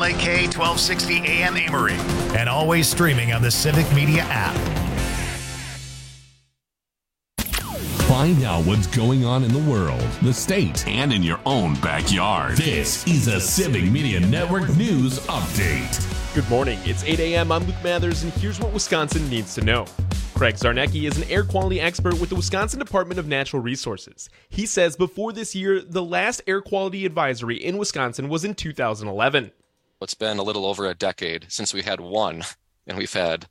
KLAK 1260 AM Amory, and always streaming on the Civic Media app. Find out what's going on in the world, the state, and in your own backyard. This is a Civic Media Network News Update. Good morning. It's 8 a.m. I'm Luke Mathers, and here's what Wisconsin needs to know. Craig Zarnecki is an air quality expert with the Wisconsin Department of Natural Resources. He says before this year, the last air quality advisory in Wisconsin was in 2011. It's been a little over a decade since we had one, and we've had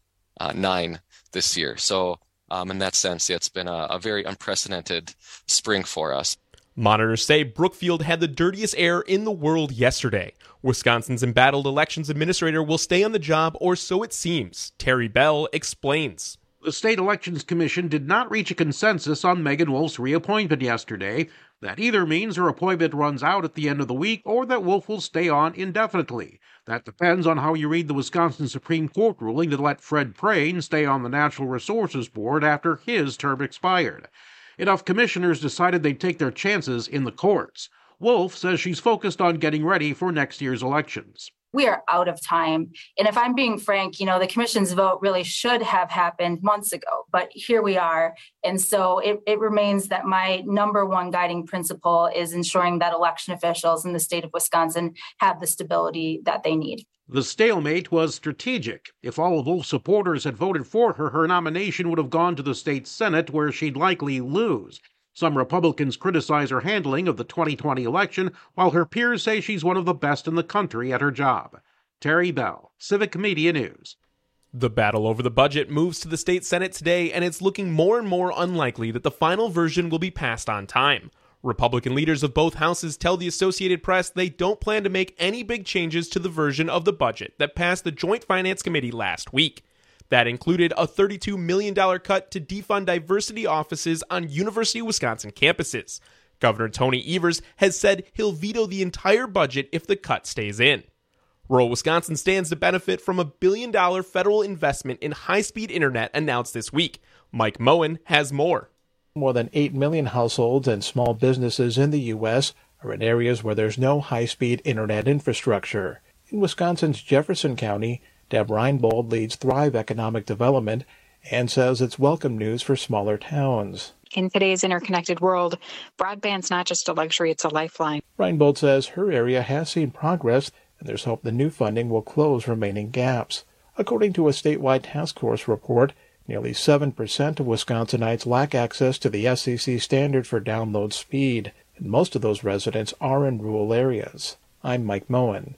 9 this year. So in that sense, it's been a very unprecedented spring for us. Monitors say Brookfield had the dirtiest air in the world yesterday. Wisconsin's embattled elections administrator will stay on the job, or so it seems. Terry Bell explains. The State Elections Commission did not reach a consensus on Megan Wolf's reappointment yesterday. That either means her appointment runs out at the end of the week or that Wolf will stay on indefinitely. That depends on how you read the Wisconsin Supreme Court ruling that let Fred Prane stay on the Natural Resources Board after his term expired. Enough commissioners decided they'd take their chances in the courts. Wolf says she's focused on getting ready for next year's elections. We are out of time. And if I'm being frank, the commission's vote really should have happened months ago, but here we are. And so it remains that my number one guiding principle is ensuring that election officials in the state of Wisconsin have the stability that they need. The stalemate was strategic. If all of Wolf's supporters had voted for her, her nomination would have gone to the state Senate, where she'd likely lose. Some Republicans criticize her handling of the 2020 election, while her peers say she's one of the best in the country at her job. Terry Bell, Civic Media News. The battle over the budget moves to the state Senate today, and it's looking more and more unlikely that the final version will be passed on time. Republican leaders of both houses tell the Associated Press they don't plan to make any big changes to the version of the budget that passed the Joint Finance Committee last week. That included a $32 million cut to defund diversity offices on University of Wisconsin campuses. Governor Tony Evers has said he'll veto the entire budget if the cut stays in. Rural Wisconsin stands to benefit from a $1 billion federal investment in high-speed internet announced this week. Mike Moen has more. More than 8 million households and small businesses in the U.S. are in areas where there's no high-speed internet infrastructure. In Wisconsin's Jefferson County, Deb Reinbold leads Thrive Economic Development and says it's welcome news for smaller towns. In today's interconnected world, broadband's not just a luxury, it's a lifeline. Reinbold says her area has seen progress, and there's hope the new funding will close remaining gaps. According to a statewide task force report, nearly 7% of Wisconsinites lack access to the FCC standard for download speed, and most of those residents are in rural areas. I'm Mike Moen.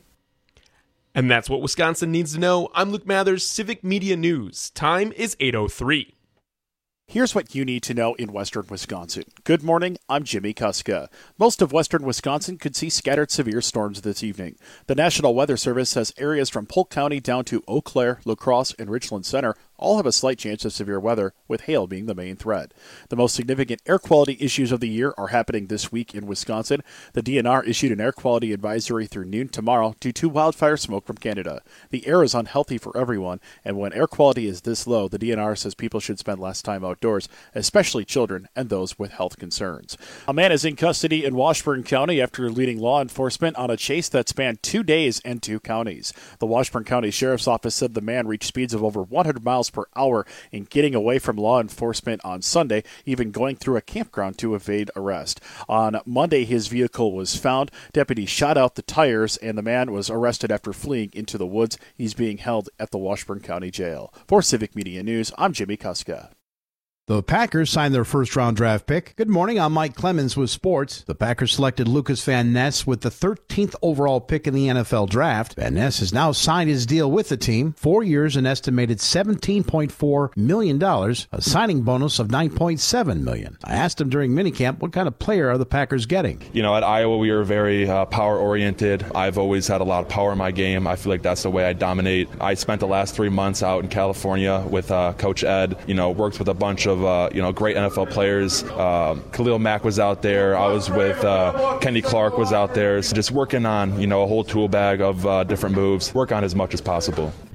And that's what Wisconsin needs to know. I'm Luke Mathers, Civic Media News. Time is 8:03. Here's what you need to know in western Wisconsin. Good morning, I'm Jimmy Kuska. Most of western Wisconsin could see scattered severe storms this evening. The National Weather Service says areas from Polk County down to Eau Claire, La Crosse, and Richland Center all have a slight chance of severe weather, with hail being the main threat. The most significant air quality issues of the year are happening this week in Wisconsin. The DNR issued an air quality advisory through noon tomorrow due to wildfire smoke from Canada. The air is unhealthy for everyone, and when air quality is this low, the DNR says people should spend less time outdoors, especially children and those with health concerns. A man is in custody in Washburn County after leading law enforcement on a chase that spanned 2 days and 2 counties. The Washburn County Sheriff's Office said the man reached speeds of over 100 miles per hour in getting away from law enforcement on Sunday, even going through a campground to evade arrest. On Monday, his vehicle was found. Deputies shot out the tires, and the man was arrested after fleeing into the woods. He's being held at the Washburn County Jail. For Civic Media News, I'm Jimmy Kuska. The Packers signed their first-round draft pick. Good morning, I'm Mike Clemens with sports. The Packers selected Lucas Van Ness with the 13th overall pick in the NFL draft. Van Ness has now signed his deal with the team. 4 years, an estimated $17.4 million, a signing bonus of $9.7 million. I asked him during minicamp, what kind of player are the Packers getting? At Iowa, we were very power-oriented. I've always had a lot of power in my game. I feel like that's the way I dominate. I spent the last 3 months out in California with Coach Ed, worked with a bunch of great NFL players. Khalil Mack was out there. I was with Kenny Clark was out there. So just working on, a whole tool bag of different moves. Work on as much as possible.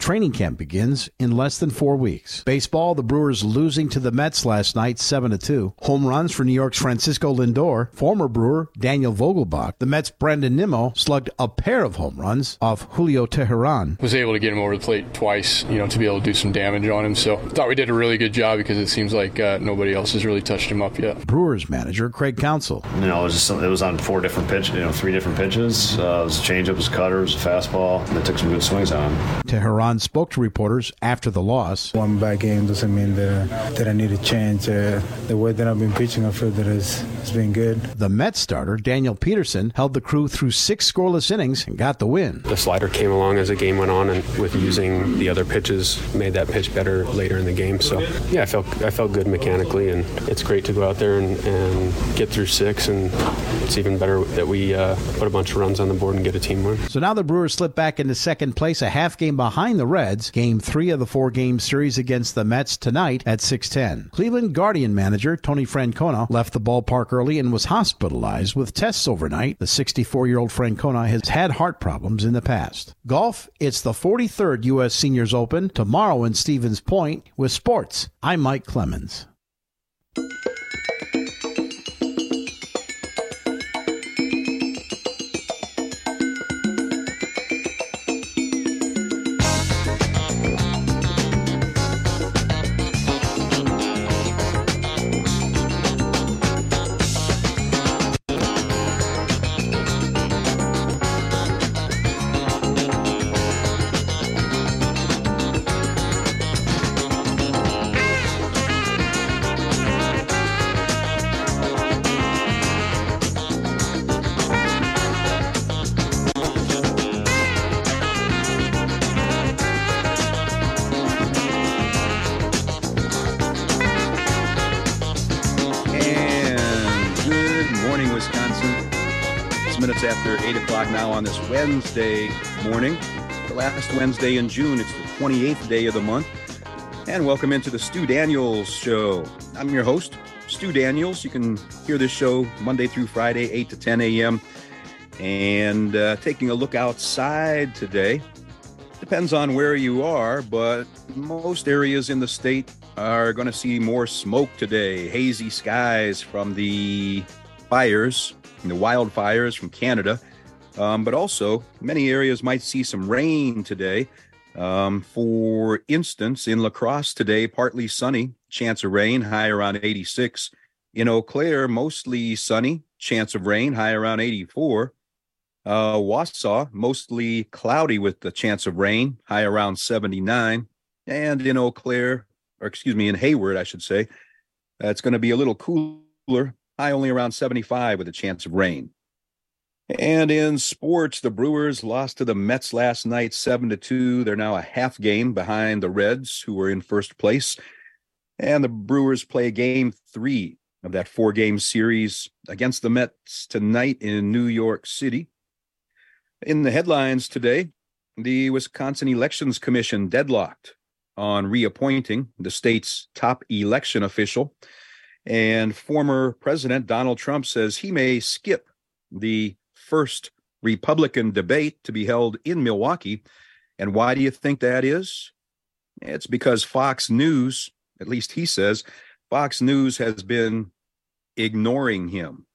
Training camp begins in less than 4 weeks. Baseball, the Brewers losing to the Mets last night 7-2. Home runs for New York's Francisco Lindor, former Brewer Daniel Vogelbach. The Mets' Brendan Nimmo slugged a pair of home runs off Julio Teheran. Was able to get him over the plate twice, to be able to do some damage on him. So I thought we did a really good job because it seems like nobody else has really touched him up yet. Brewers manager Craig Counsell. It was on 4 different pitches, 3 different pitches. It was a changeup, it was a cutter, it was a fastball, and they took some good swings on him. Teheran spoke to reporters after the loss. One bad game doesn't mean that I need to change. The way that I've been pitching, I feel that it's been good. The Mets starter, Daniel Peterson, held the crew through 6 scoreless innings and got the win. The slider came along as the game went on, and with using the other pitches, made that pitch better later in the game. So, yeah, I felt good mechanically, and it's great to go out there and get through 6, and it's even better that we put a bunch of runs on the board and get a team win. So now the Brewers slip back into second place, a half game behind the Reds. Game 3 of the 4-game series against the Mets tonight at 6:10. Cleveland Guardian manager Tony Francona left the ballpark early and was hospitalized with tests overnight. The 64-year-old Francona has had heart problems in the past. Golf, it's the 43rd U.S. Seniors Open tomorrow in Stevens Point. With sports, I'm Mike Clemens. After 8 o'clock now on this Wednesday morning, the last Wednesday in June. It's the 28th day of the month. And welcome into the Stu Daniels Show. I'm your host, Stu Daniels. You can hear this show Monday through Friday, 8 to 10 a.m. And taking a look outside today. Depends on where you are, but most areas in the state are going to see more smoke today. Hazy skies from the fires, the wildfires from Canada, but also many areas might see some rain today. For instance, in La Crosse today, partly sunny, chance of rain, high around 86. In Eau Claire, mostly sunny, chance of rain, high around 84. Wausau, mostly cloudy with the chance of rain, high around 79. And in in Hayward, I should say, it's going to be a little cooler, high only around 75 with a chance of rain. And in sports, the Brewers lost to the Mets last night 7-2. They're now a half game behind the Reds, who were in first place. And the Brewers play game 3 of that 4-game series against the Mets tonight in New York City. In the headlines today, the Wisconsin Elections Commission deadlocked on reappointing the state's top election official. And former President Donald Trump says he may skip the first Republican debate to be held in Milwaukee. And why do you think that is? It's because Fox News, at least he says, Fox News has been ignoring him.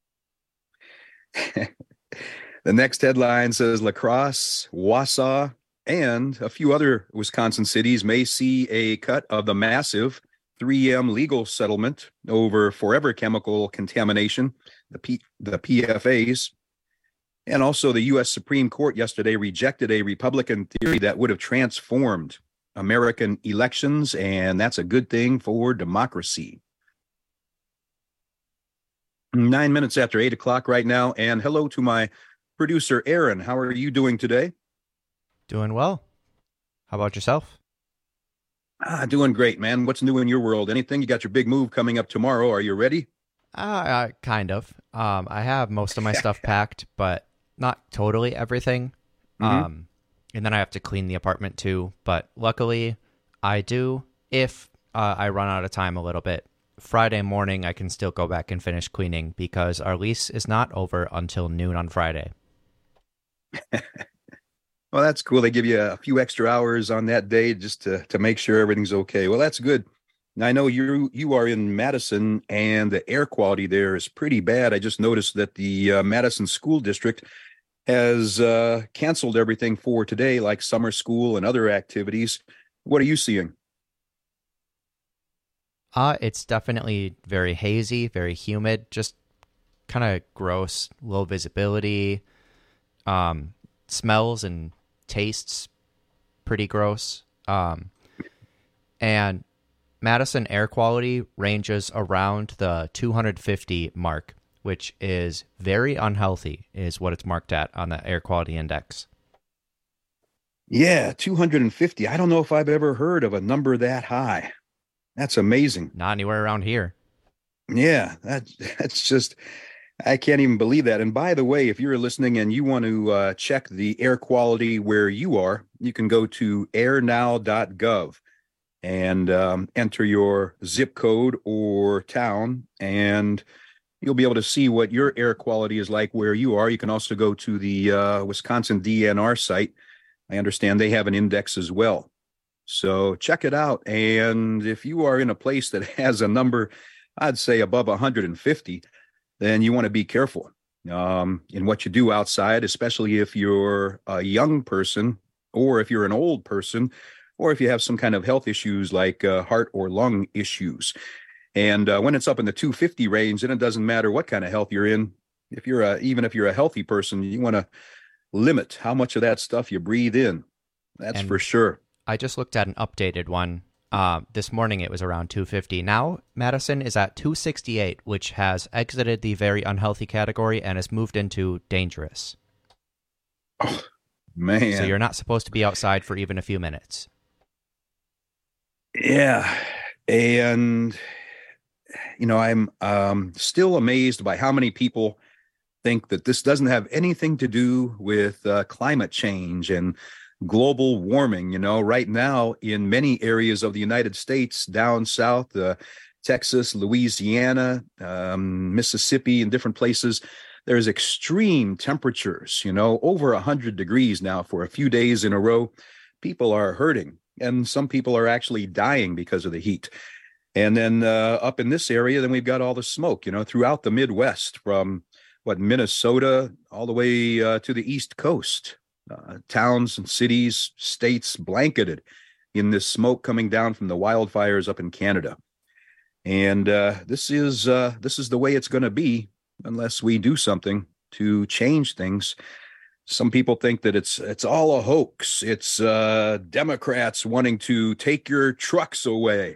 The next headline says La Crosse, Wausau, and a few other Wisconsin cities may see a cut of the massive 3M legal settlement over forever chemical contamination, the PFAS. And also the U.S. Supreme Court yesterday rejected a Republican theory that would have transformed American elections, and that's a good thing for democracy. 9 minutes after 8 o'clock right now, and hello to my producer, Aaron. How are you doing today? Doing well. How about yourself? Doing great, man. What's new in your world? Anything? You got your big move coming up tomorrow. Are you ready? Kind of. I have most of my stuff packed, but not totally everything. And then I have to clean the apartment too. But luckily, I do. If I run out of time a little bit, Friday morning I can still go back and finish cleaning because our lease is not over until noon on Friday. Well, that's cool. They give you a few extra hours on that day just to make sure everything's okay. Well, that's good. Now, I know you are in Madison, and the air quality there is pretty bad. I just noticed that the Madison School District has canceled everything for today, like summer school and other activities. What are you seeing? It's definitely very hazy, very humid, just kind of gross, low visibility, smells and tastes pretty gross. And Madison air quality ranges around the 250 mark, which is very unhealthy, is what it's marked at on the air quality index. Yeah, 250. I don't know if I've ever heard of a number that high. That's amazing. Not anywhere around here. Yeah, that's just, I can't even believe that. And by the way, if you're listening and you want to check the air quality where you are, you can go to airnow.gov and enter your zip code or town, and you'll be able to see what your air quality is like where you are. You can also go to the Wisconsin DNR site. I understand they have an index as well. So check it out. And if you are in a place that has a number, I'd say above 150, then you want to be careful in what you do outside, especially if you're a young person or if you're an old person or if you have some kind of health issues like heart or lung issues. And when it's up in the 250 range, then it doesn't matter what kind of health you're in. If you're even if you're a healthy person, you want to limit how much of that stuff you breathe in. That's for sure. I just looked at an updated one. This morning it was around 250. Now Madison is at 268, which has exited the very unhealthy category and has moved into dangerous. Oh, man. So you're not supposed to be outside for even a few minutes. Yeah. And, you know, I'm still amazed by how many people think that this doesn't have anything to do with climate change and global warming. You know, right now in many areas of the United States, down south, Texas, Louisiana, Mississippi, and different places, there's extreme temperatures, you know, over 100 degrees now for a few days in a row. People are hurting, and some people are actually dying because of the heat. And then up in this area, then we've got all the smoke, you know, throughout the Midwest, from Minnesota all the way to the East Coast. Towns and cities, states blanketed in this smoke coming down from the wildfires up in Canada. And this is the way it's going to be unless we do something to change things. Some people think that it's all a hoax. It's Democrats wanting to take your trucks away.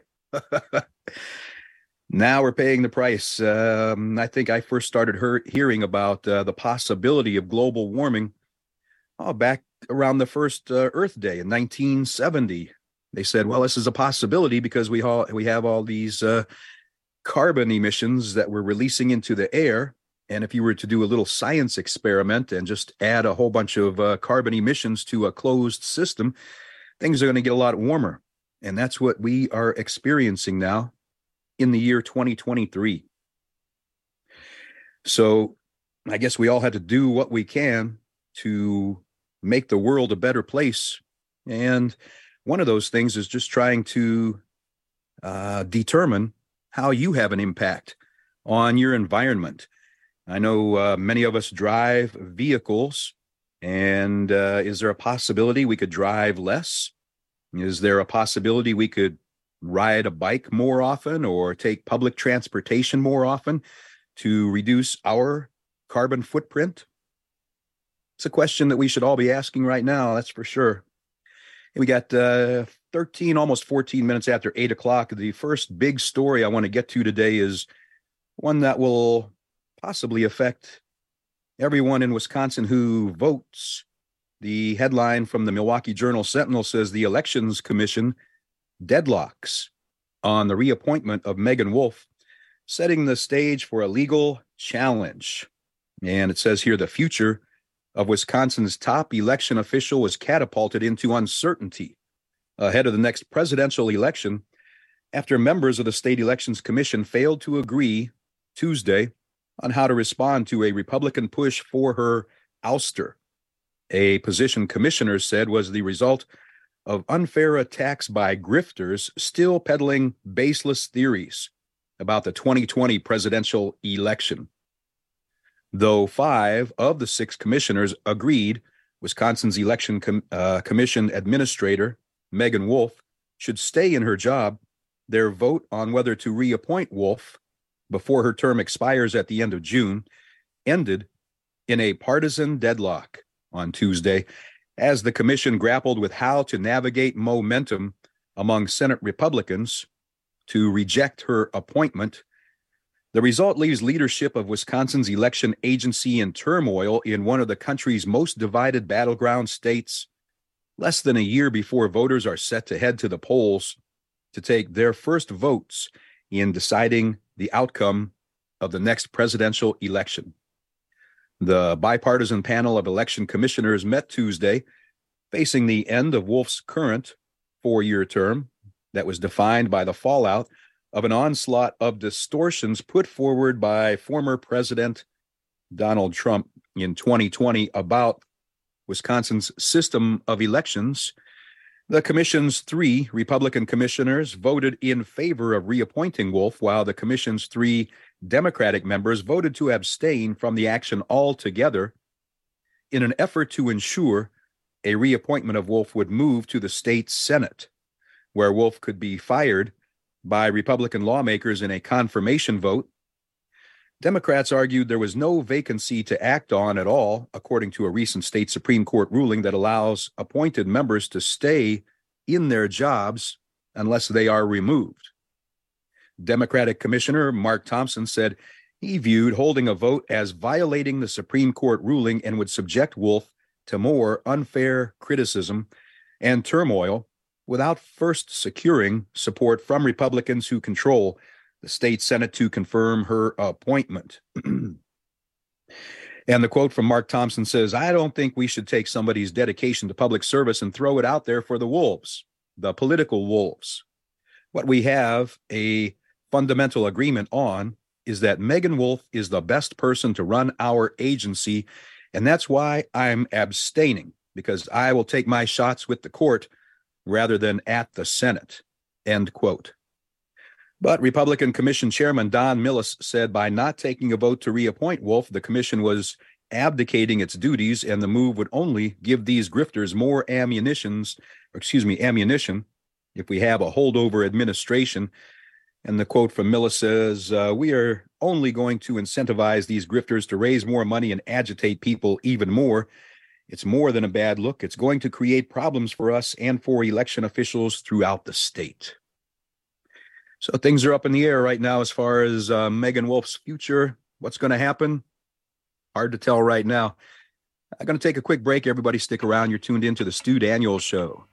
Now we're paying the price. I think I first started hearing about the possibility of global warming back around the first Earth Day in 1970. They said, well, this is a possibility because we have all these carbon emissions that we're releasing into the air. And if you were to do a little science experiment and just add a whole bunch of carbon emissions to a closed system, things are going to get a lot warmer. And that's what we are experiencing now in the year 2023. So I guess we all had to do what we can to make the world a better place. And one of those things is just trying to determine how you have an impact on your environment. I know many of us drive vehicles, and is there a possibility we could drive less? Is there a possibility we could ride a bike more often or take public transportation more often to reduce our carbon footprint? It's a question that we should all be asking right now, that's for sure. And we got 13, almost 14 minutes after 8 o'clock. The first big story I want to get to today is one that will possibly affect everyone in Wisconsin who votes. The headline from the Milwaukee Journal-Sentinel says the Elections Commission deadlocks on the reappointment of Megan Wolf, setting the stage for a legal challenge. And it says here the future of Wisconsin's top election official was catapulted into uncertainty ahead of the next presidential election after members of the State Elections Commission failed to agree Tuesday on how to respond to a Republican push for her ouster. a position commissioners said was the result of unfair attacks by grifters still peddling baseless theories about the 2020 presidential election. Though 5 of the 6 commissioners agreed Wisconsin's election commission administrator, Megan Wolf, should stay in her job, their vote on whether to reappoint Wolf before her term expires at the end of June ended in a partisan deadlock on Tuesday as the commission grappled with how to navigate momentum among Senate Republicans to reject her appointment. The result leaves leadership of Wisconsin's election agency in turmoil in one of the country's most divided battleground states, less than a year before voters are set to head to the polls to take their first votes in deciding the outcome of the next presidential election. The bipartisan panel of election commissioners met Tuesday, facing the end of Wolf's current 4-year term that was defined by the fallout of an onslaught of distortions put forward by former President Donald Trump in 2020 about Wisconsin's system of elections. The commission's 3 Republican commissioners voted in favor of reappointing Wolf, while the commission's 3 Democratic members voted to abstain from the action altogether in an effort to ensure a reappointment of Wolf would move to the state Senate, where Wolf could be fired by Republican lawmakers in a confirmation vote. Democrats argued there was no vacancy to act on at all, according to a recent state Supreme Court ruling that allows appointed members to stay in their jobs unless they are removed. Democratic Commissioner Mark Thompson said he viewed holding a vote as violating the Supreme Court ruling and would subject Wolf to more unfair criticism and turmoil without first securing support from Republicans who control the state Senate to confirm her appointment. And the quote from Mark Thompson says, "I don't think we should take somebody's dedication to public service and throw it out there for the wolves, the political wolves. What we have a fundamental agreement on is that Megan Wolf is the best person to run our agency, and that's why I'm abstaining, because I will take my shots with the court rather than at the Senate," end quote. But Republican Commission Chairman Don Millis said by not taking a vote to reappoint Wolf, the commission was abdicating its duties, and the move would only give these grifters more ammunition if we have a holdover administration. And the quote from Millis says, "We are only going to incentivize these grifters to raise more money and agitate people even more. It's more than a bad look. It's going to create problems for us and for election officials throughout the state." So things are up in the air right now as far as Megan Wolf's future. What's going to happen? Hard to tell right now. I'm going to take a quick break. Everybody stick around. You're tuned into the Stu Daniels Show.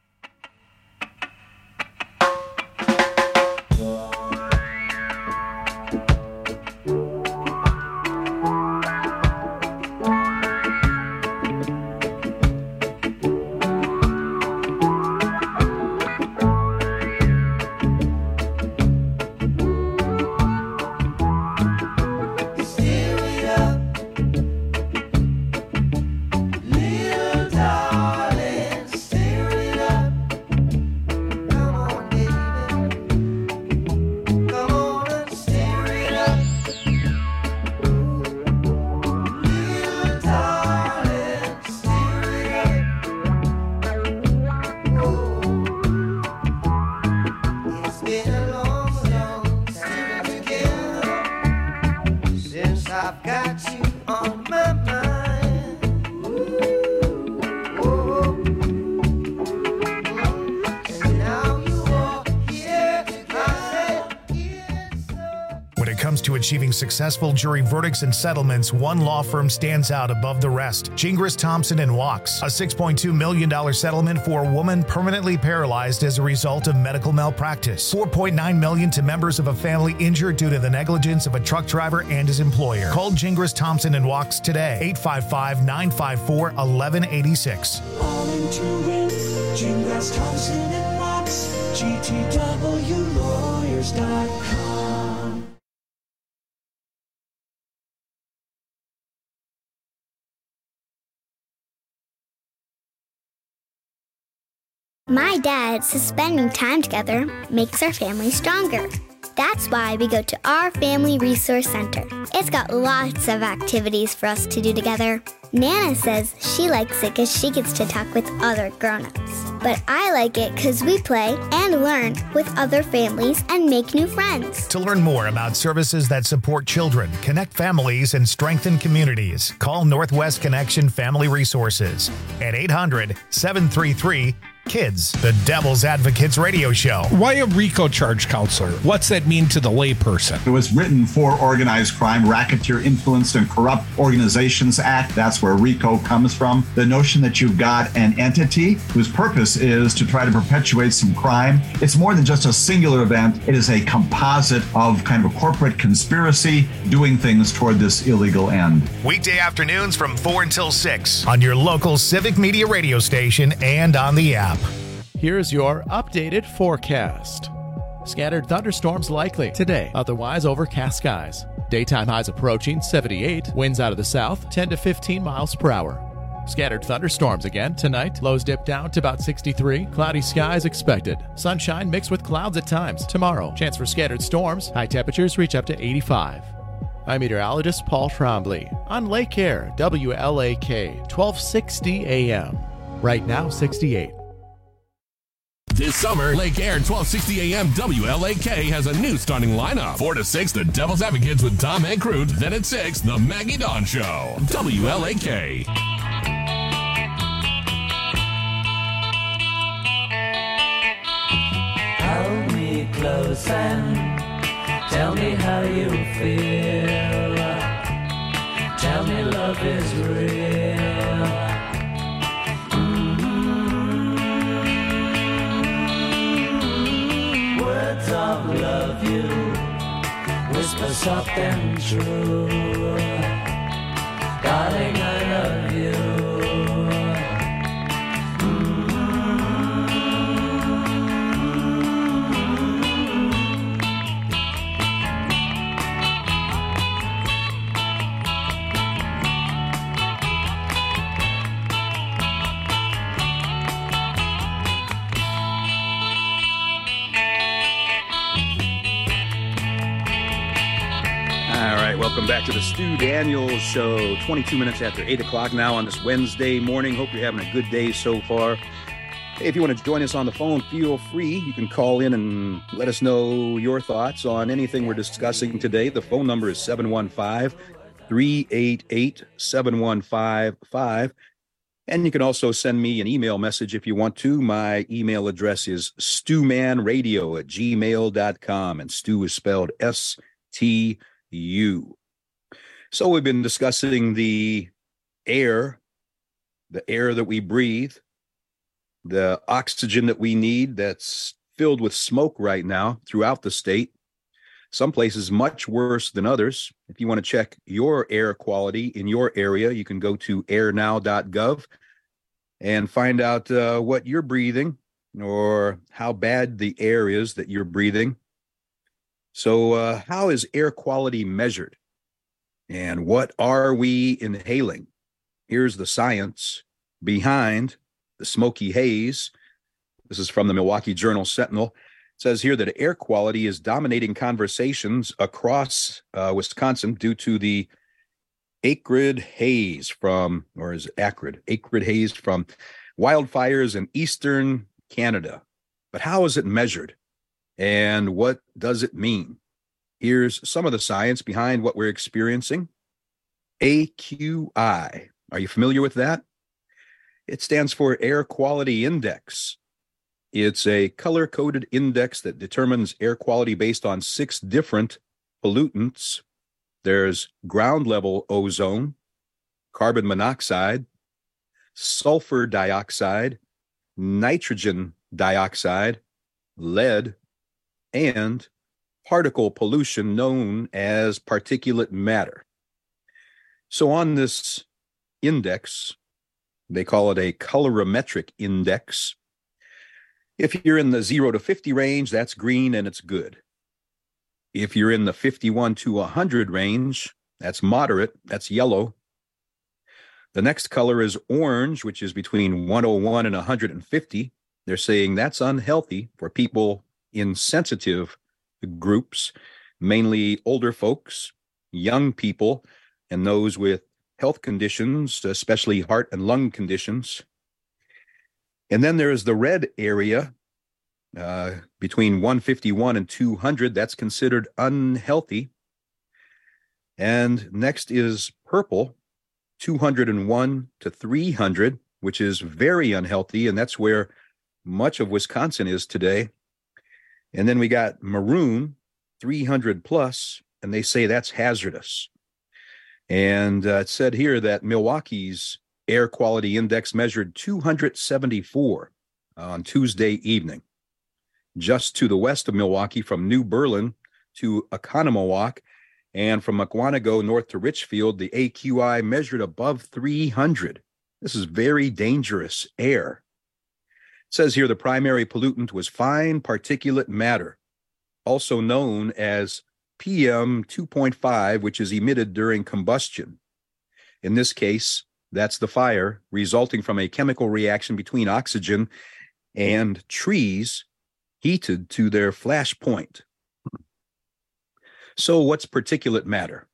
To achieving successful jury verdicts and settlements, one law firm stands out above the rest. Gingras, Thompson & Wachs. A $6.2 million settlement for a woman permanently paralyzed as a result of medical malpractice. $4.9 million to members of a family injured due to the negligence of a truck driver and his employer. Call Gingras, Thompson & Wachs today. 855-954-1186. All into it. Gingras, Thompson & Wachs. GTWlawyers.com. My dad says spending time together makes our family stronger. That's why we go to our Family Resource Center. It's got lots of activities for us to do together. Nana says she likes it because she gets to talk with other grown-ups. But I like it because we play and learn with other families and make new friends. To learn more about services that support children, connect families, and strengthen communities, call Northwest Connection Family Resources at 800-733-KIDS. The Devil's Advocates Radio Show. Why a RICO charge, counselor? What's that mean to the layperson? It was written for Organized Crime, Racketeer Influenced and Corrupt Organizations Act. That's where RICO comes from. The notion that you've got an entity whose purpose is to try to perpetuate some crime. It's more than just a singular event. It is a composite of kind of a corporate conspiracy doing things toward this illegal end. Weekday afternoons from 4 until 6 on your local Civic Media radio station and on the app. Here's your updated forecast. Scattered thunderstorms likely today, otherwise overcast skies. Daytime highs approaching 78, winds out of the south 10 to 15 miles per hour. Scattered thunderstorms again tonight, lows dip down to about 63, cloudy skies expected. Sunshine mixed with clouds at times. Tomorrow, chance for scattered storms, high temperatures reach up to 85. I'm meteorologist Paul Trombley on Lake Air, WLAK, 1260 AM. Right now, 68. This summer, Lake Air 1260 AM WLAK has a new starting lineup. 4 to 6, The Devil's Advocates with Tom and Crute. Then at 6, The Maggie Dawn Show. WLAK. Hold me close and tell me how you feel. Tell me love is real. Words of love you whisper soft and true. Darling, I love you. Welcome back to the Stu Daniels Show. 22 minutes after 8 o'clock now on this Wednesday morning. Hope you're having a good day so far. Hey, if you want to join us on the phone, feel free. You can call in and let us know your thoughts on anything we're discussing today. The phone number is 715-388-7155. And you can also send me an email message if you want to. My email address is stewmanradio@gmail.com. And Stu is spelled S-T-U. So we've been discussing the air that we breathe, the oxygen that we need that's filled with smoke right now throughout the state. Some places much worse than others. If you want to check your air quality in your area, you can go to airnow.gov and find out what you're breathing or how bad the air is that you're breathing. So how is air quality measured? And what are we inhaling? Here's the science behind the smoky haze. This is from the Milwaukee Journal-Sentinel. It says here that air quality is dominating conversations across Wisconsin due to the acrid haze from wildfires in eastern Canada. But how is it measured? And what does it mean? Here's some of the science behind what we're experiencing. AQI. Are you familiar with that? It stands for Air Quality Index. It's a color-coded index that determines air quality based on 6 different pollutants. There's ground-level ozone, carbon monoxide, sulfur dioxide, nitrogen dioxide, lead, and particle pollution known as particulate matter. So on this index, they call it a colorimetric index. If you're in the 0 to 50 range, that's green and it's good. If you're in the 51 to 100 range, that's moderate, that's yellow. The next color is orange, which is between 101 and 150. They're saying that's unhealthy for people in sensitive groups, mainly older folks, young people, and those with health conditions, especially heart and lung conditions. And then there's the red area between 151 and 200. That's considered unhealthy. And next is purple, 201 to 300, which is very unhealthy. And that's where much of Wisconsin is today. And then we got maroon, 300 plus, and they say that's hazardous. And it said here that Milwaukee's air quality index measured 274 on Tuesday evening. Just to the west of Milwaukee, from New Berlin to Oconomowoc, and from Mukwonago north to Richfield, the AQI measured above 300. This is very dangerous air. It says here the primary pollutant was fine particulate matter, also known as PM 2.5, which is emitted during combustion. In this case, that's the fire resulting from a chemical reaction between oxygen and trees heated to their flash point. So what's particulate matter?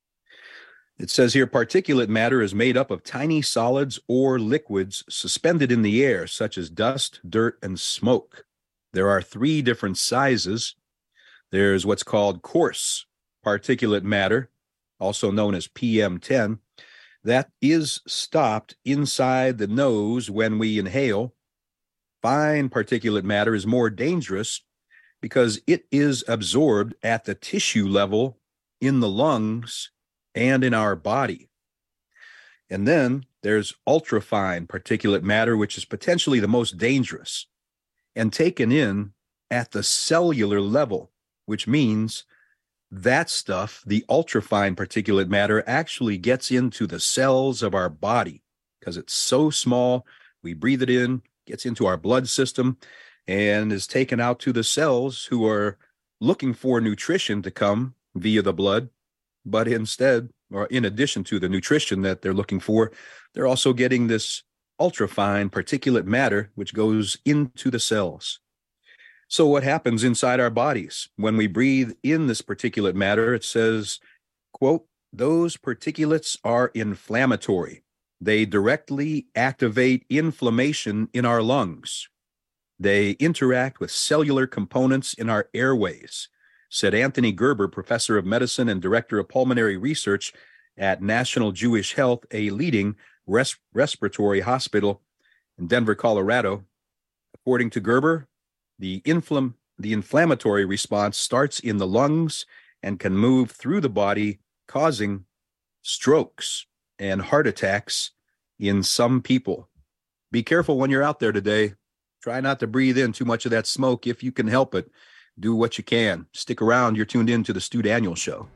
It says here particulate matter is made up of tiny solids or liquids suspended in the air, such as dust, dirt, and smoke. There are 3 different sizes. There's what's called coarse particulate matter, also known as PM10. That is stopped inside the nose when we inhale. Fine particulate matter is more dangerous because it is absorbed at the tissue level in the lungs and in our body. And then there's ultrafine particulate matter, which is potentially the most dangerous and taken in at the cellular level, which means that stuff, the ultrafine particulate matter, actually gets into the cells of our body because it's so small. We breathe it in, gets into our blood system, and is taken out to the cells who are looking for nutrition to come via the blood. But instead, or in addition to the nutrition that they're looking for, they're also getting this ultrafine particulate matter, which goes into the cells. So what happens inside our bodies when we breathe in this particulate matter? It says, quote, those particulates are inflammatory. They directly activate inflammation in our lungs. They interact with cellular components in our airways, said Anthony Gerber, professor of medicine and director of pulmonary research at National Jewish Health, a leading respiratory hospital in Denver, Colorado. According to Gerber, the inflammatory response starts in the lungs and can move through the body, causing strokes and heart attacks in some people. Be careful when you're out there today. Try not to breathe in too much of that smoke if you can help it. Do what you can. Stick around. You're tuned in to the Stu Daniels Show.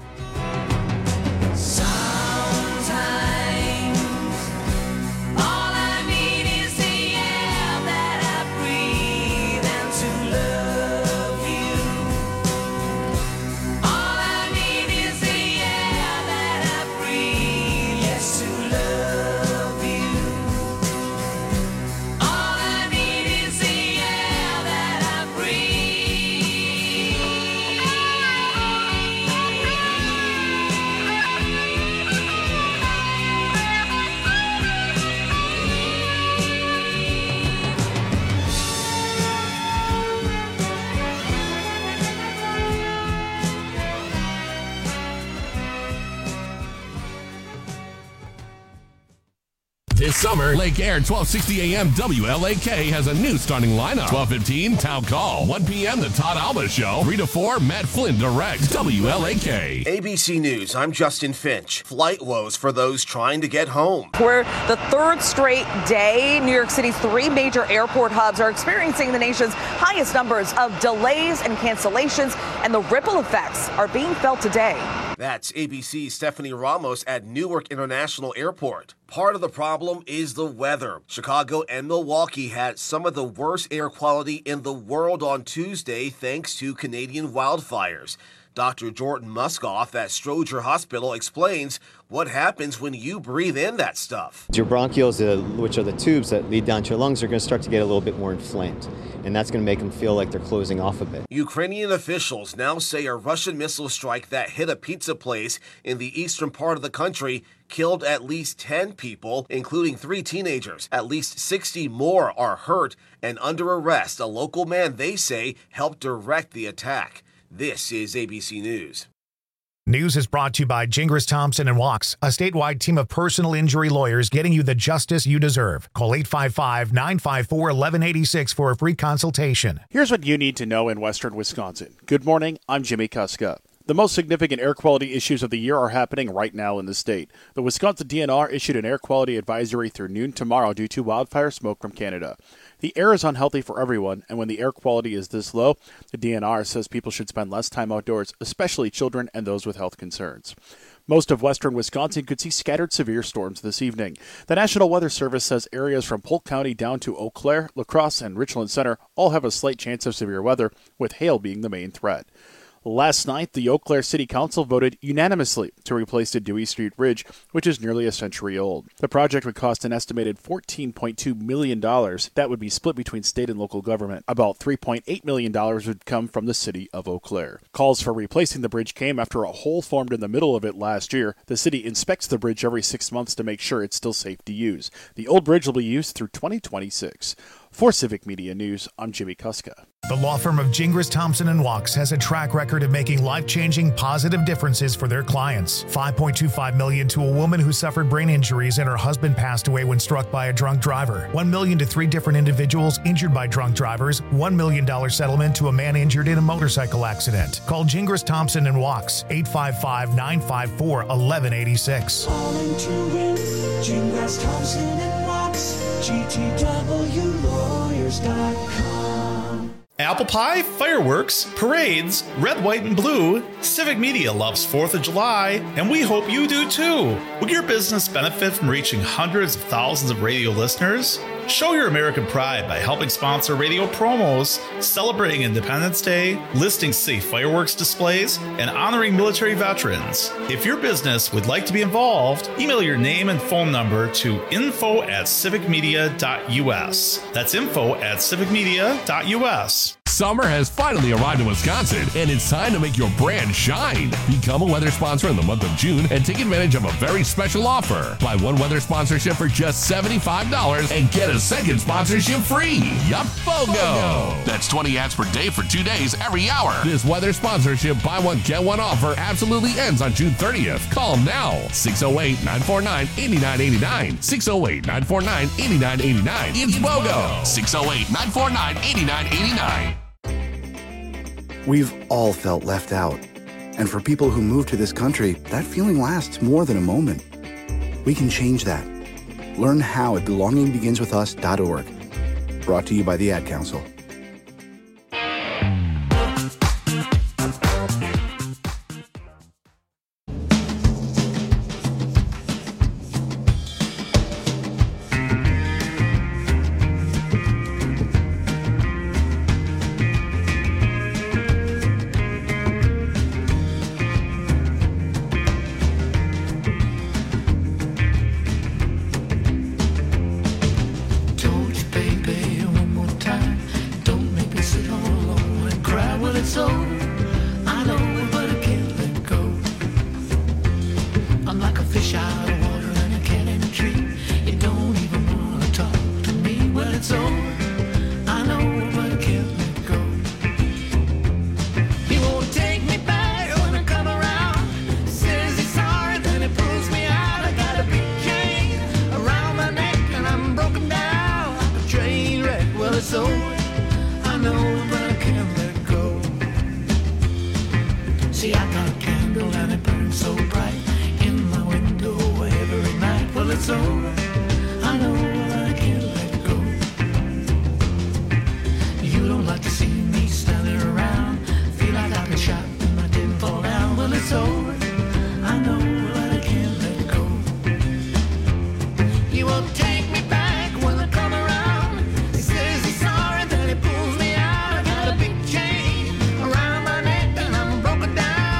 This summer, Lake Air 1260 AM WLAK has a new starting lineup. 12:15 Town Call. 1 p.m. The Todd Alba Show. 3 to 4 Matt Flynn Direct. WLAK. ABC News, I'm Justin Finch. Flight woes for those trying to get home. For the 3rd straight day, New York City's 3 major airport hubs are experiencing the nation's highest numbers of delays and cancellations, and the ripple effects are being felt today. That's ABC's Stephanie Ramos at Newark International Airport. Part of the problem is the weather. Chicago and Milwaukee had some of the worst air quality in the world on Tuesday thanks to Canadian wildfires. Dr. Jordan Muskoff at Stroger Hospital explains what happens when you breathe in that stuff. Your bronchioles, which are the tubes that lead down to your lungs, are going to start to get a little bit more inflamed, and that's going to make them feel like they're closing off a bit. Ukrainian officials now say a Russian missile strike that hit a pizza place in the eastern part of the country killed at least 10 people, including 3 teenagers. At least 60 more are hurt and under arrest. A local man, they say, helped direct the attack. This is ABC News. News is brought to you by Gingras Thompson and Walks, a statewide team of personal injury lawyers getting you the justice you deserve. Call 855-954-1186 for a free consultation. Here's what you need to know in western Wisconsin. Good morning, I'm Jimmy Kuska. The most significant air quality issues of the year are happening right now in the state. The Wisconsin DNR issued an air quality advisory through noon tomorrow due to wildfire smoke from Canada. The air is unhealthy for everyone, and when the air quality is this low, the DNR says people should spend less time outdoors, especially children and those with health concerns. Most of western Wisconsin could see scattered severe storms this evening. The National Weather Service says areas from Polk County down to Eau Claire, La Crosse, and Richland Center all have a slight chance of severe weather, with hail being the main threat. Last night, the Eau Claire City Council voted unanimously to replace the Dewey Street Bridge, which is nearly a century old. The project would cost an estimated $14.2 million. That would be split between state and local government. About $3.8 million would come from the city of Eau Claire. Calls for replacing the bridge came after a hole formed in the middle of it last year. The city inspects the bridge every 6 months to make sure it's still safe to use. The old bridge will be used through 2026. For Civic Media News, I'm Jimmy Kuska. The law firm of Gingras Thompson and Walks has a track record of making life-changing positive differences for their clients. $5.25 million to a woman who suffered brain injuries and her husband passed away when struck by a drunk driver. $1 million to 3 different individuals injured by drunk drivers. $1 million settlement to a man injured in a motorcycle accident. Call Gingras Thompson and Walks, 855-954-1186. Calling to win, Gingras Thompson and Walks, GTWlawyers.com. Apple pie, fireworks, parades, red, white, and blue. Civic Media loves 4th of July, and we hope you do too. Will your business benefit from reaching hundreds of thousands of radio listeners? Show your American pride by helping sponsor radio promos, celebrating Independence Day, listing safe fireworks displays, and honoring military veterans. If your business would like to be involved, email your name and phone number to info@civicmedia.us. That's info@civicmedia.us. Summer has finally arrived in Wisconsin, and it's time to make your brand shine. Become a weather sponsor in the month of June and take advantage of a very special offer. Buy 1 weather sponsorship for just $75 and get a second sponsorship free. Yup, BOGO! That's 20 ads per day for 2 days every hour. This weather sponsorship buy one, get one offer absolutely ends on June 30th. Call now. 608-949-8989. 608-949-8989. It's BOGO. 608-949-8989. We've all felt left out. And for people who move to this country, that feeling lasts more than a moment. We can change that. Learn how at belongingbeginswithus.org. Brought to you by the Ad Council. Down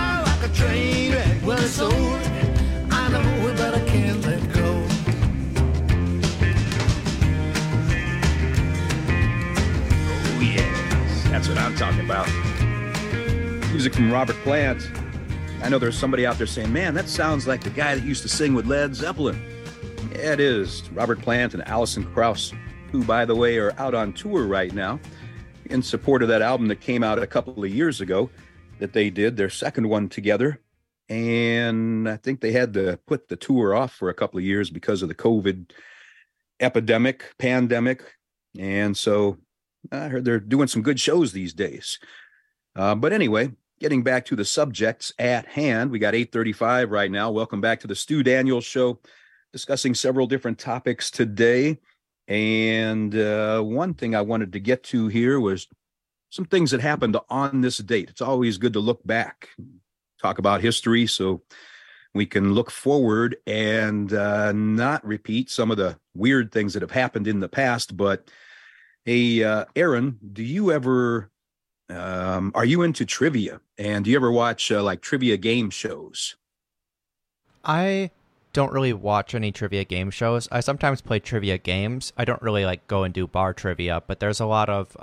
yes, that's what I'm talking about. Music from Robert Plant. I know there's somebody out there saying, man, that sounds like the guy that used to sing with Led Zeppelin. Yeah, it is. Robert Plant and Alison Krauss, who, by the way, are out on tour right now in support of that album that came out a couple of years ago that they did, their second one together. And I think they had to put the tour off for a couple of years because of the COVID pandemic. And so I heard they're doing some good shows these days. But anyway, getting back to the subjects at hand, we got 8:35 right now. Welcome back to the Stu Daniels Show, discussing several different topics today. And one thing I wanted to get to here was some things that happened on this date. It's always good to look back, talk about history, so we can look forward and not repeat some of the weird things that have happened in the past. But hey, Aaron, do you ever, are you into trivia? And do you ever watch like trivia game shows? I don't really watch any trivia game shows. I sometimes play trivia games. I don't really like go and do bar trivia, but there's a lot of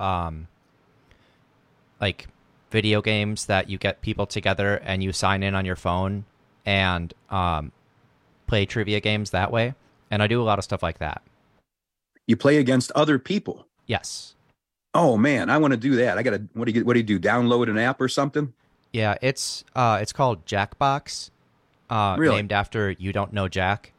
like video games that you get people together and you sign in on your phone and play trivia games that way. And I do a lot of stuff like that. You play against other people? Yes. Oh man, I want to do that. I gotta. What do you do? Download an app or something? Yeah, it's called Jackbox, Really? named after You Don't Know Jack.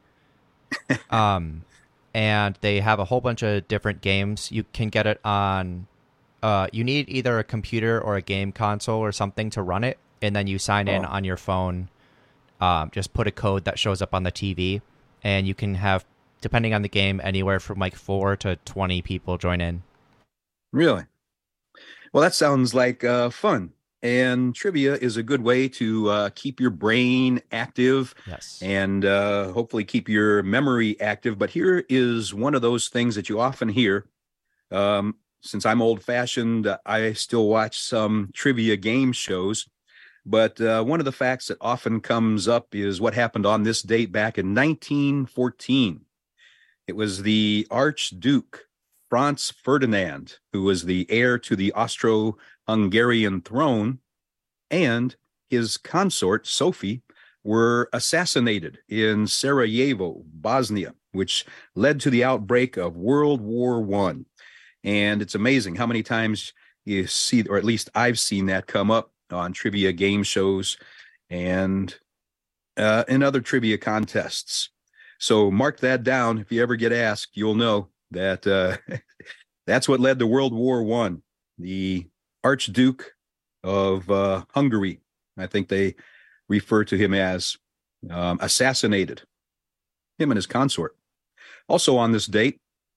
And they have a whole bunch of different games. You can get it on. You need either a computer or a game console or something to run it, and then you sign in on your phone. Just put a code that shows up on the TV, and you can have, depending on the game, anywhere from like 4 to 20 people join in. Really? Well, that sounds like fun. And trivia is a good way to keep your brain active. Yes. And hopefully keep your memory active. But here is one of those things that you often hear. Since I'm old-fashioned, I still watch some trivia game shows. But one of the facts that often comes up is what happened on this date back in 1914. It was the Archduke Franz Ferdinand, who was the heir to the Austro-Hungarian throne, and his consort, Sophie, were assassinated in Sarajevo, Bosnia, which led to the outbreak of World War I. And it's amazing how many times you see, or at least I've seen that come up on trivia game shows and in other trivia contests. So mark that down. If you ever get asked, you'll know that that's what led to World War I. The Archduke of Hungary, I think they refer to him as, assassinated, him and his consort. Also on this date,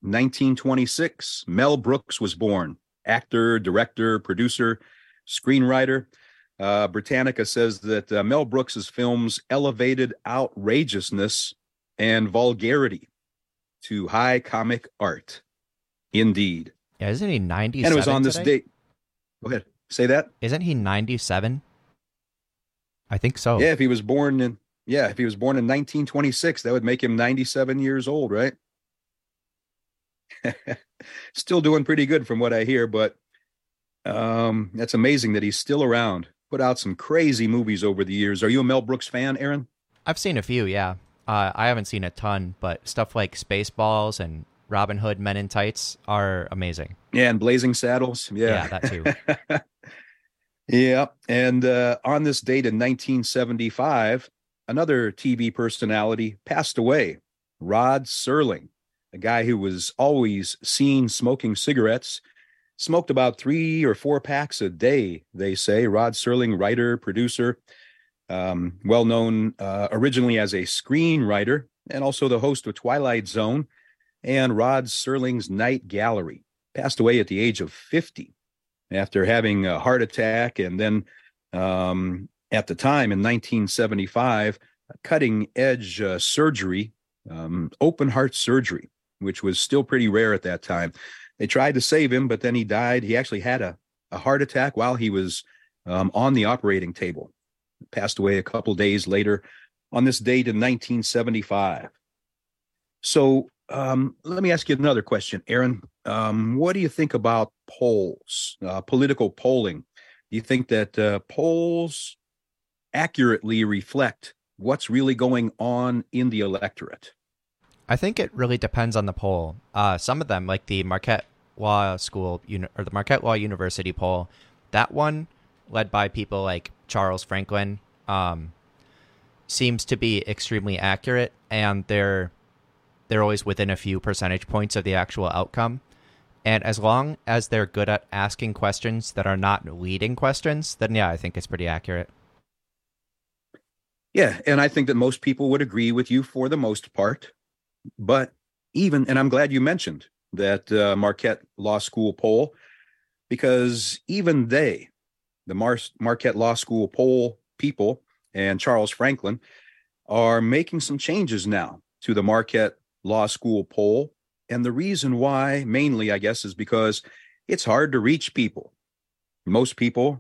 1926, Mel Brooks was born. Actor, director, producer, screenwriter. Britannica says that Mel Brooks's films elevated outrageousness and vulgarity to high comic art. Indeed. Yeah, isn't he 97? And it was on this today? date. Go ahead. Say that. Isn't he 97? I think so. Yeah, if he was born in 1926, that would make him 97 years old, right? Still doing pretty good from what I hear, but that's amazing that he's still around. Put out some crazy movies over the years. Are you a Mel Brooks fan, Aaron? I've seen a few, yeah. I haven't seen a ton, but stuff like Spaceballs and Robin Hood Men in Tights are amazing. Yeah, and Blazing Saddles. Yeah, that too. Yeah, and on this date in 1975, another TV personality passed away, Rod Serling, a guy who was always seen smoking cigarettes, smoked about 3 or 4 packs a day, they say. Rod Serling, writer, producer, well-known originally as a screenwriter, and also the host of Twilight Zone and Rod Serling's Night Gallery. Passed away at the age of 50 after having a heart attack, and then at the time in 1975, cutting-edge surgery, open heart surgery, which was still pretty rare at that time. They tried to save him, but then he died. He actually had a heart attack while he was on the operating table. Passed away a couple days later on this date in 1975. So let me ask you another question, Aaron. What do you think about polls, political polling? Do you think that polls accurately reflect what's really going on in the electorate? I think it really depends on the poll. Some of them, like the Marquette Law School or the Marquette Law University poll, that one, led by people like Charles Franklin, seems to be extremely accurate, and they're always within a few percentage points of the actual outcome. And as long as they're good at asking questions that are not leading questions, then yeah, I think it's pretty accurate. Yeah, and I think that most people would agree with you for the most part. But and I'm glad you mentioned that Marquette Law School poll, because even the Marquette Law School poll people and Charles Franklin are making some changes now to the Marquette Law School poll. And the reason why, mainly, I guess, is because it's hard to reach people. Most people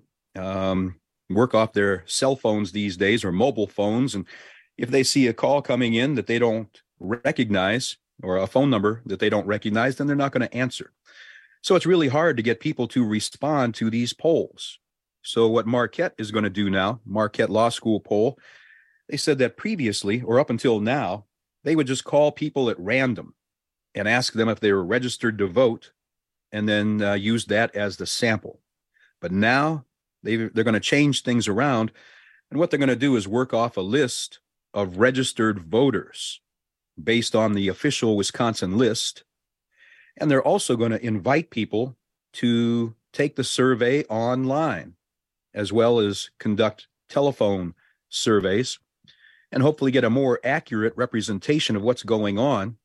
work off their cell phones these days, or mobile phones. And if they see a call coming in that they don't recognize, or a phone number that they don't recognize, then they're not going to answer. So it's really hard to get people to respond to these polls. So what Marquette is going to do now, Marquette Law School poll, they said that previously, or up until now, they would just call people at random and ask them if they were registered to vote, and then use that as the sample. But now they're going to change things around, and what they're going to do is work off a list of registered voters based on the official Wisconsin list. And they're also going to invite people to take the survey online, as well as conduct telephone surveys, and hopefully get a more accurate representation of what's going on.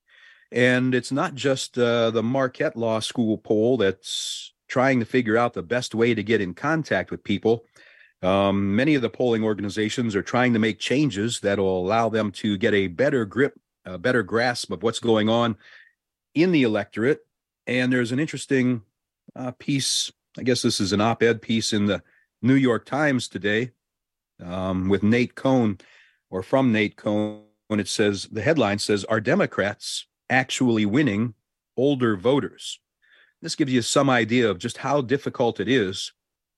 And it's not just the Marquette Law School poll that's trying to figure out the best way to get in contact with people. Many of the polling organizations are trying to make changes that will allow them to get a better grip, a better grasp of what's going on in the electorate. And there's an interesting piece, I guess this is an op-ed piece in the New York Times today, with Nate Cohn, or from Nate Cohn. It says, the headline says, "Are Democrats actually winning older voters?" This gives you some idea of just how difficult it is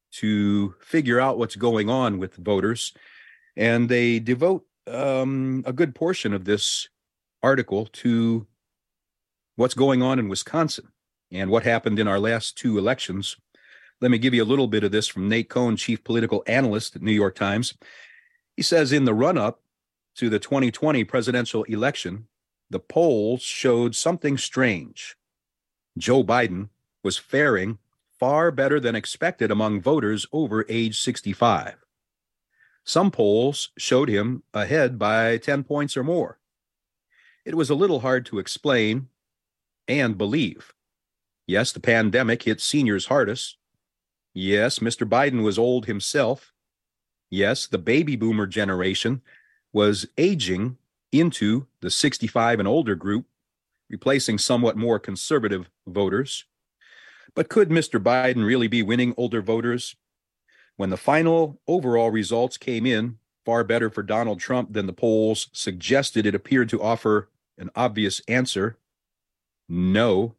to figure out what's going on with voters. And they devote a good portion of this article to what's going on in Wisconsin and what happened in our last two elections. Let me give you a little bit of this from Nate Cohn, chief political analyst at New York Times. He says, in the run-up to the 2020 presidential election, the polls showed something strange. Joe Biden was faring far better than expected among voters over age 65. Some polls showed him ahead by 10 points or more. It was a little hard to explain and believe. Yes, the pandemic hit seniors hardest. Yes, Mr. Biden was old himself. Yes, the baby boomer generation was aging into the 65 and older group, replacing somewhat more conservative voters. But could Mr. Biden really be winning older voters? When the final overall results came in far better for Donald Trump than the polls suggested, it appeared to offer an obvious answer: no.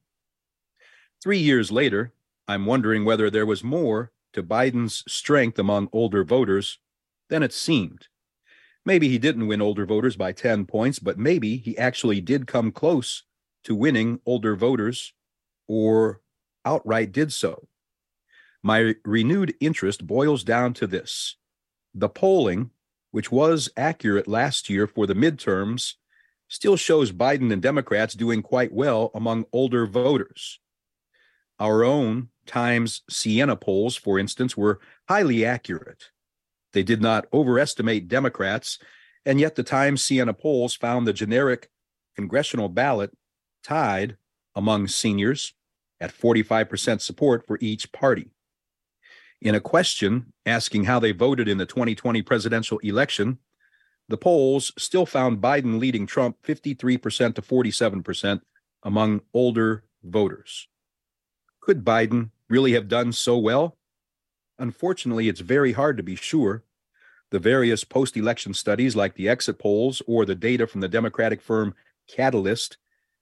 3 years later, I'm wondering whether there was more to Biden's strength among older voters than it seemed. Maybe he didn't win older voters by 10 points, but maybe he actually did come close to winning older voters, or outright did so. My renewed interest boils down to this. The polling, which was accurate last year for the midterms, still shows Biden and Democrats doing quite well among older voters. Our own Times Siena polls, for instance, were highly accurate. They did not overestimate Democrats, and yet the Times Siena polls found the generic congressional ballot tied among seniors at 45% support for each party. In a question asking how they voted in the 2020 presidential election, the polls still found Biden leading Trump 53% to 47% among older voters. Could Biden really have done so well? Unfortunately, it's very hard to be sure. The various post-election studies like the exit polls or the data from the Democratic firm Catalyst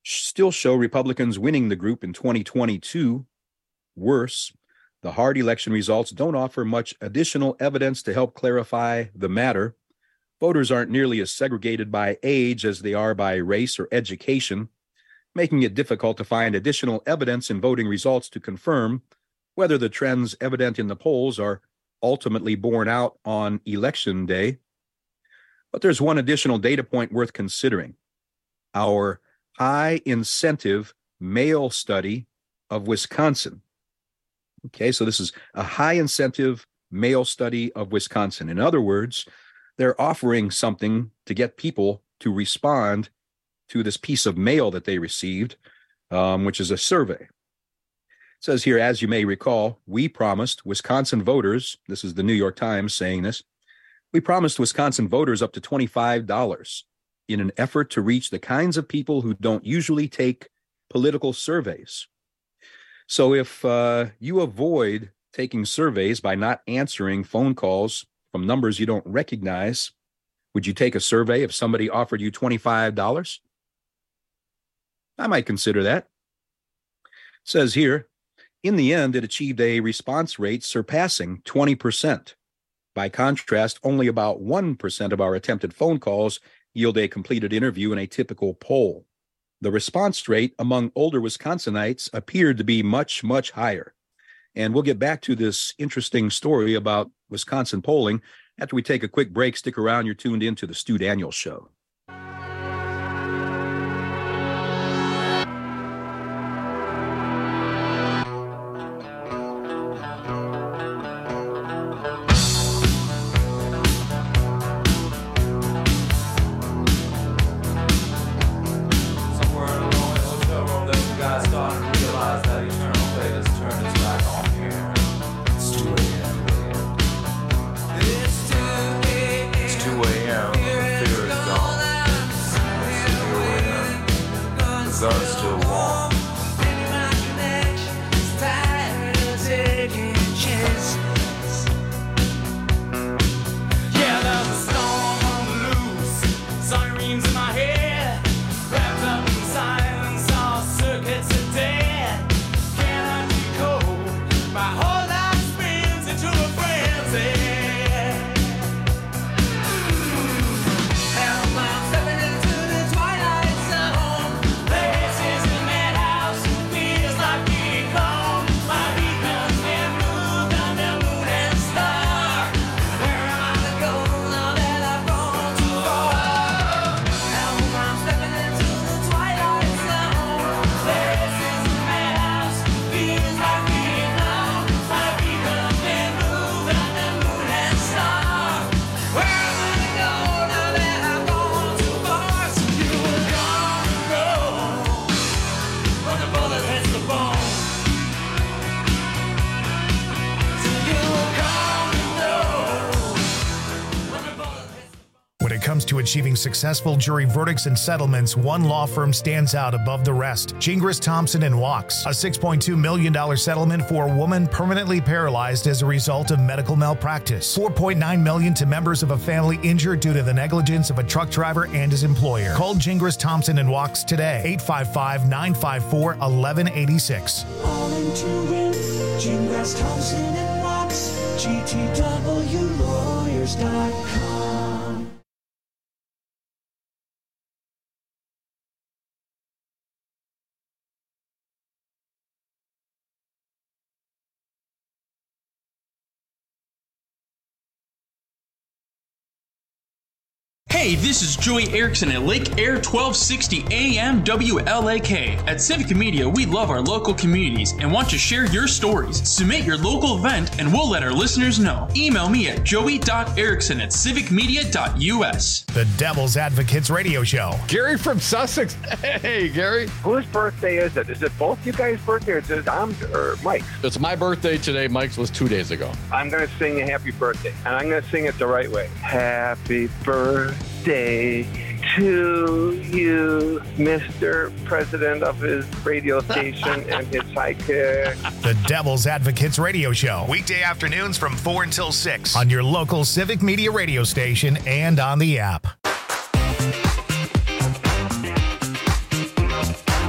still show Republicans winning the group in 2022. Worse, the hard election results don't offer much additional evidence to help clarify the matter. Voters aren't nearly as segregated by age as they are by race or education, making it difficult to find additional evidence in voting results to confirm whether the trends evident in the polls are ultimately borne out on Election Day. But there's one additional data point worth considering: our high incentive mail study of Wisconsin. Okay, so this is a high incentive mail study of Wisconsin. In other words, they're offering something to get people to respond to this piece of mail that they received, which is a survey. It says here, as you may recall, we promised Wisconsin voters, this is the New York Times saying this, we promised Wisconsin voters up to $25 in an effort to reach the kinds of people who don't usually take political surveys. So if you avoid taking surveys by not answering phone calls from numbers you don't recognize, would you take a survey if somebody offered you $25? I might consider that. It says here, in the end, it achieved a response rate surpassing 20%. By contrast, only about 1% of our attempted phone calls yield a completed interview in a typical poll. The response rate among older Wisconsinites appeared to be much, much higher. And we'll get back to this interesting story about Wisconsin polling after we take a quick break. Stick around. You're tuned in to the Stu Daniels Show. To achieving successful jury verdicts and settlements, one law firm stands out above the rest. Gingras, Thompson & Wachs. A $6.2 million settlement for a woman permanently paralyzed as a result of medical malpractice. $4.9 million to members of a family injured due to the negligence of a truck driver and his employer. Call Gingras, Thompson & Wachs today. 855-954-1186. All in to win. Gingras, Thompson & Wachs. GTWlawyers.com. Hey, this is Joey Erickson at Lake Air 1260 AM WLAK. At Civic Media, we love our local communities and want to share your stories. Submit your local event and we'll let our listeners know. Email me at joey.erickson@civicmedia.us. The Devil's Advocates Radio Show. Gary from Sussex. Hey, Gary. Whose birthday is it? Is it both you guys' birthday or is it or Mike's? It's my birthday today. Mike's was 2 days ago. I'm going to sing a happy birthday, and I'm going to sing it the right way. Happy birthday to you, Mr. President of his radio station and his sidekick. The Devil's Advocates Radio Show. Weekday afternoons from 4 until 6 on your local Civic Media radio station and on the app.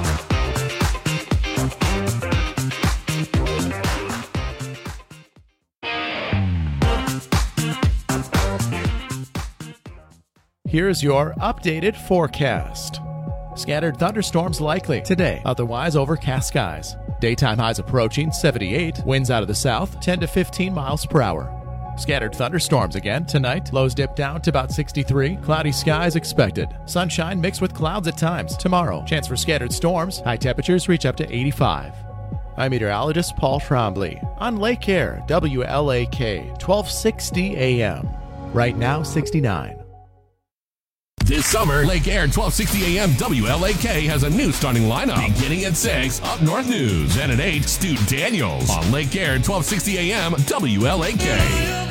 Here's your updated forecast. Scattered thunderstorms likely today, otherwise overcast skies. Daytime highs approaching 78, winds out of the south 10 to 15 miles per hour. Scattered thunderstorms again tonight. Lows dip down to about 63. Cloudy skies expected. Sunshine mixed with clouds at times. Tomorrow, chance for scattered storms. High temperatures reach up to 85. I'm meteorologist Paul Trombley on Lake Air, WLAK, 1260 AM. Right now, 69. This summer, Lake Air 1260 AM WLAK has a new starting lineup. Beginning at 6, Up North News. And at 8, Stu Daniels on Lake Air 1260 AM WLAK.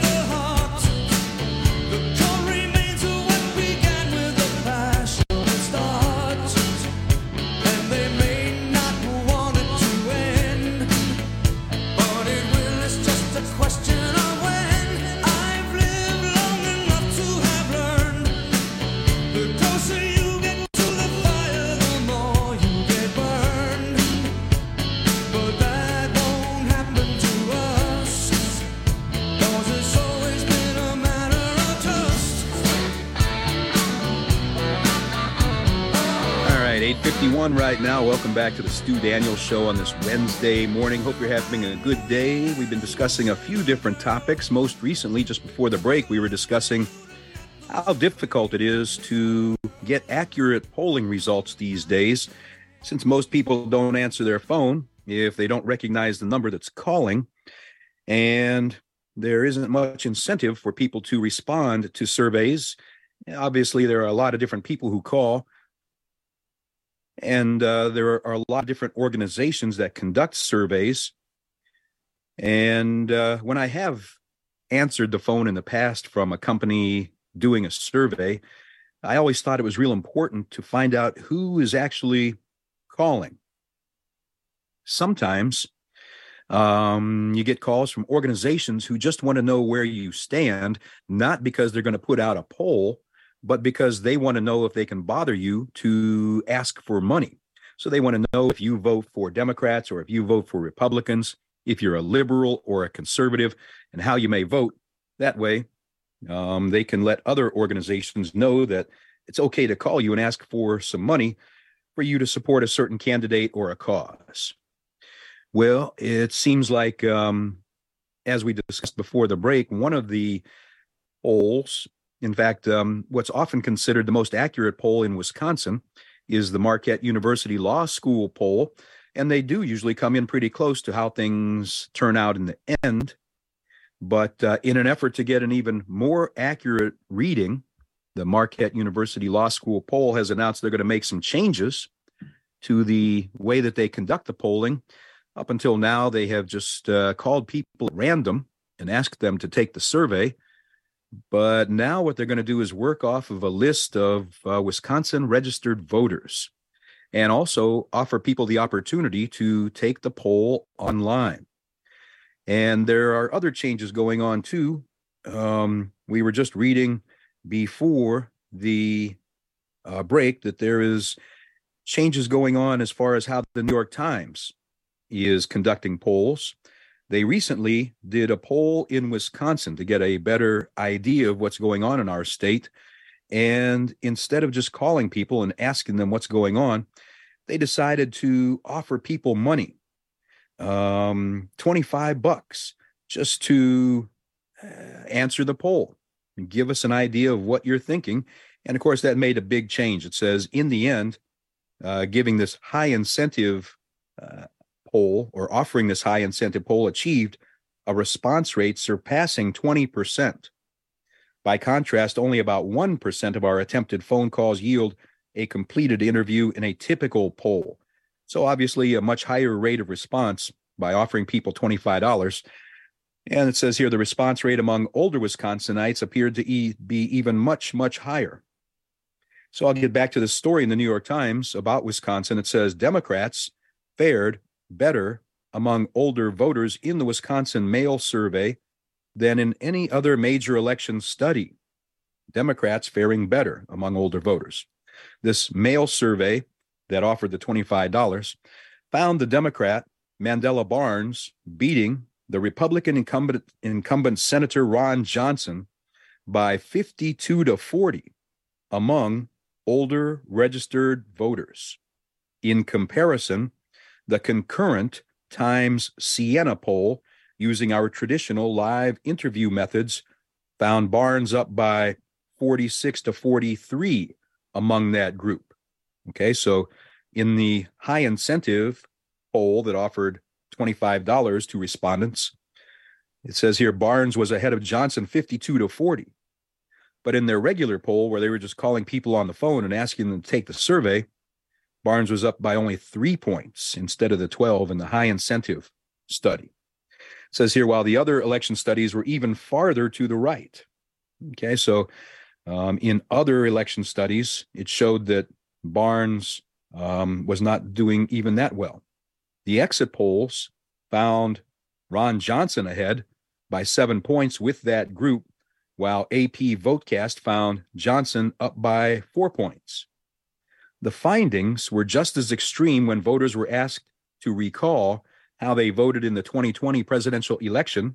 Right now, welcome back to the Stu Daniels Show on this Wednesday morning. Hope you're having a good day. We've been discussing a few different topics. Most recently, just before the break, we were discussing how difficult it is to get accurate polling results these days, since most people don't answer their phone if they don't recognize the number that's calling, and there isn't much incentive for people to respond to surveys. Obviously, there are a lot of different people who call, and there are a lot of different organizations that conduct surveys. And when I have answered the phone in the past from a company doing a survey, I always thought it was real important to find out who is actually calling. Sometimes you get calls from organizations who just want to know where you stand, not because they're going to put out a poll, but because they want to know if they can bother you to ask for money. So they want to know if you vote for Democrats or if you vote for Republicans, if you're a liberal or a conservative, and how you may vote. That way, they can let other organizations know that it's okay to call you and ask for some money for you to support a certain candidate or a cause. Well, it seems like, as we discussed before the break, one of the polls, in fact, what's often considered the most accurate poll in Wisconsin is the Marquette University Law School poll, and they do usually come in pretty close to how things turn out in the end. But in an effort to get an even more accurate reading, the Marquette University Law School poll has announced they're going to make some changes to the way that they conduct the polling. Up until now, they have just called people at random and asked them to take the survey. But now what they're going to do is work off of a list of Wisconsin registered voters and also offer people the opportunity to take the poll online. And there are other changes going on, too. We were just reading before the break that there is changes going on as far as how the New York Times is conducting polls. They recently did a poll in Wisconsin to get a better idea of what's going on in our state. And instead of just calling people and asking them what's going on, they decided to offer people money, $25, just to answer the poll and give us an idea of what you're thinking. And of course, that made a big change. It says, in the end, giving this high incentive poll, or offering this high incentive poll, achieved a response rate surpassing 20%. By contrast, only about 1% of our attempted phone calls yield a completed interview in a typical poll. So obviously a much higher rate of response by offering people $25. And it says here the response rate among older Wisconsinites appeared to be even much, much higher. So I'll get back to the story in the New York Times about Wisconsin. It says Democrats fared better among older voters in the Wisconsin mail survey than in any other major election study. Democrats faring better among older voters. This mail survey that offered the $25 found the Democrat Mandela Barnes beating the Republican incumbent Senator Ron Johnson by 52 to 40. among older registered voters. In comparison, the concurrent Times Siena poll, using our traditional live interview methods, found Barnes up by 46 to 43 among that group. Okay, so in the high incentive poll that offered $25 to respondents, it says here Barnes was ahead of Johnson 52 to 40. But in their regular poll, where they were just calling people on the phone and asking them to take the survey, Barnes was up by only 3 points instead of the 12 in the high incentive study. It says here, while the other election studies were even farther to the right. Okay, so in other election studies, it showed that Barnes was not doing even that well. The exit polls found Ron Johnson ahead by 7 points with that group, while AP Votecast found Johnson up by 4 points. The findings were just as extreme when voters were asked to recall how they voted in the 2020 presidential election.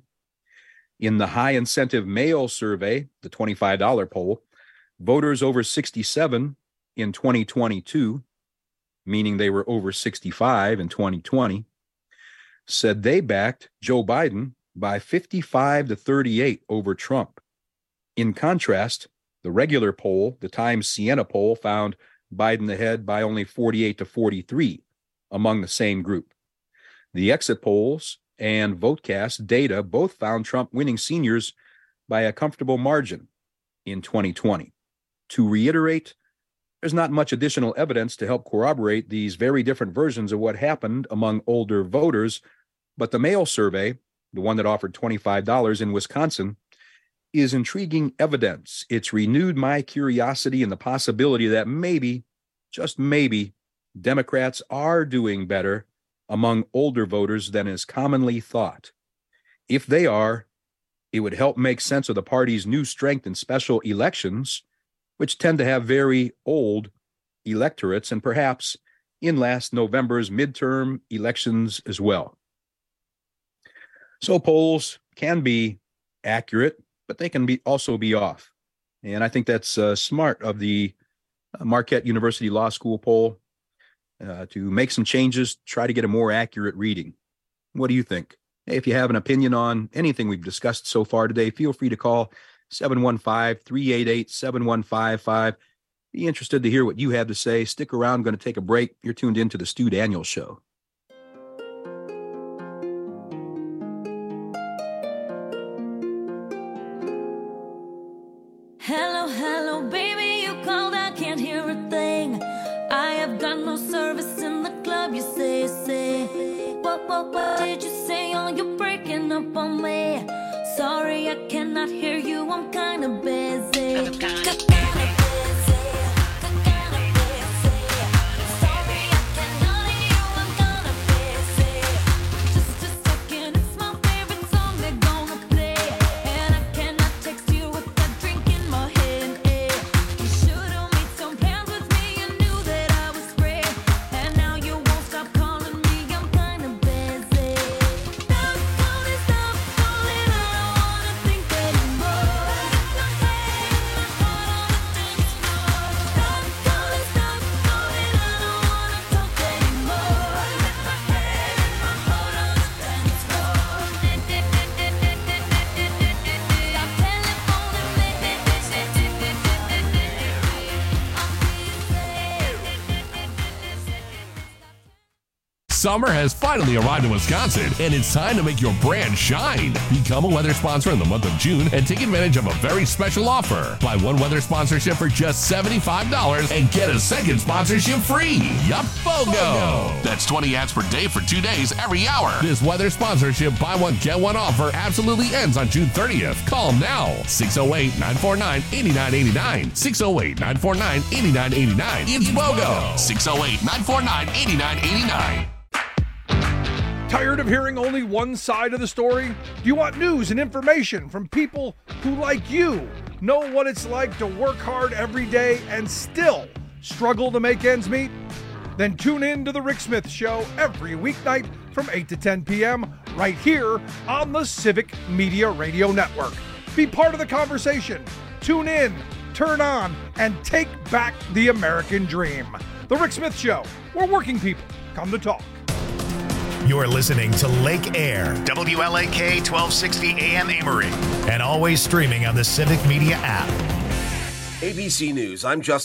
In the high incentive mail survey, the $25 poll, voters over 67 in 2022, meaning they were over 65 in 2020, said they backed Joe Biden by 55 to 38 over Trump. In contrast, the regular poll, the Times Siena poll, found Biden ahead by only 48 to 43 among the same group. The exit polls and Votecast data both found Trump winning seniors by a comfortable margin in 2020. To reiterate, there's not much additional evidence to help corroborate these very different versions of what happened among older voters, but the mail survey, the one that offered $25 in Wisconsin, is intriguing evidence. It's renewed my curiosity in the possibility that maybe, just maybe, Democrats are doing better among older voters than is commonly thought. If they are, it would help make sense of the party's new strength in special elections, which tend to have very old electorates, and perhaps in last November's midterm elections as well. So polls can be accurate, but they can also be off. And I think that's smart of the Marquette University Law School poll to make some changes, try to get a more accurate reading. What do you think? Hey, if you have an opinion on anything we've discussed so far today, feel free to call 715-388-7155. Be interested to hear what you have to say. Stick around. I'm going to take a break. You're tuned into the Stu Daniels Show. Hello, hello, baby, you called, I can't hear a thing. I have got no service in the club, you say. What did you say? Oh, you're breaking up on me. Sorry, I cannot hear you, I'm kinda busy. Summer has finally arrived in Wisconsin, and it's time to make your brand shine. Become a weather sponsor in the month of June and take advantage of a very special offer. Buy one weather sponsorship for just $75 and get a second sponsorship free. Yup, BOGO! That's 20 ads per day for 2 days every hour. This weather sponsorship buy one, get one offer absolutely ends on June 30th. Call them now. 608-949-8989. 608-949-8989. It's BOGO. 608-949-8989. Tired of hearing only one side of the story? Do you want news and information from people who, like you, know what it's like to work hard every day and still struggle to make ends meet? Then tune in to The Rick Smith Show every weeknight from 8 to 10 p.m. right here on the Civic Media Radio Network. Be part of the conversation. Tune in, turn on and take back the American dream. The Rick Smith Show, where working people come to talk. You're listening to Lake Air, WLAK 1260 AM Amory, and always streaming on the Civic Media app. ABC News, I'm Justin